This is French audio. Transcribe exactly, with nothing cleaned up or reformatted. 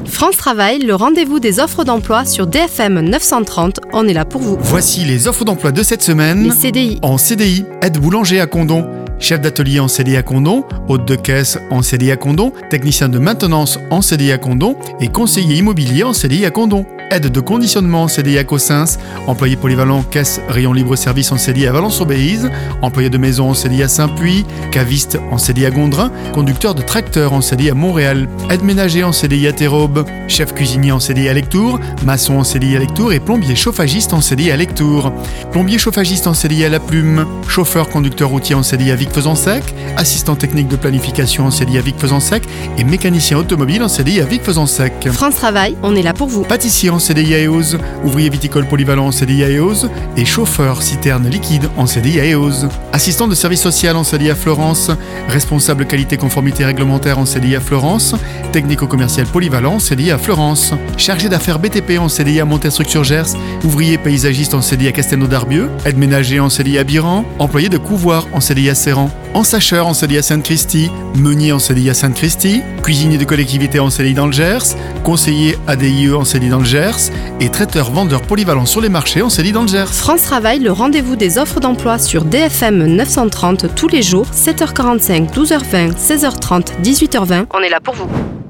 France Travail, le rendez-vous des offres d'emploi sur D F M neuf cent trente, on est là pour vous. Voici les offres d'emploi de cette semaine. Les C D I. En C D I, aide boulanger à Condom, chef d'atelier en C D I à Condom, hôte de caisse en C D I à Condom, technicien de maintenance en C D I à Condom et conseiller immobilier en C D I à Condom. Aide de conditionnement en C D I à Cossins, employé polyvalent caisse rayon libre-service en C D I à Valence-Aubéise, employé de maison en C D I à Saint-Puy, caviste en C D I à Gondrin, conducteur de tracteur en C D I à Montréal, aide ménager en C D I à Terraube, chef cuisinier en C D I à Lectoure, maçon en C D I à Lectoure et plombier chauffagiste en C D I à Lectoure. Plombier chauffagiste en C D I à La Plume, chauffeur conducteur routier en C D I à Vic-Fezensac, assistant technique de planification en C D I à Vic-Fezensac et mécanicien automobile en C D I à Vic-Fezensac. France Travail, on est là pour vous. Pâtissier en C D I à Eauze, ouvrier viticole polyvalent en C D I à Eauze et chauffeur citerne liquide en C D I à Eauze. Assistant de service social en C D I à Florence, responsable qualité conformité réglementaire en C D I à Florence, technico-commercial polyvalent en C D I à Florence. Chargé d'affaires B T P en C D I à Montestruc-sur-Gers, ouvrier paysagiste en C D I à Castelnau-d'Arbieu, aide ménager en C D I à Biran, employé de couvoir en C D I à Serran, ensacheur en C D I à Sainte-Christie, meunier en C D I à Sainte-Christie, cuisinier de collectivité en C D I dans le Gers, conseiller A D I E en C D I dans le Gers et traiteur-vendeur polyvalent sur les marchés en C D I dans le Gers. France Travail, le rendez-vous des offres d'emploi sur D F M neuf cent trente tous les jours, sept heures quarante-cinq, douze heures vingt, seize heures trente, dix-huit heures vingt. On est là pour vous.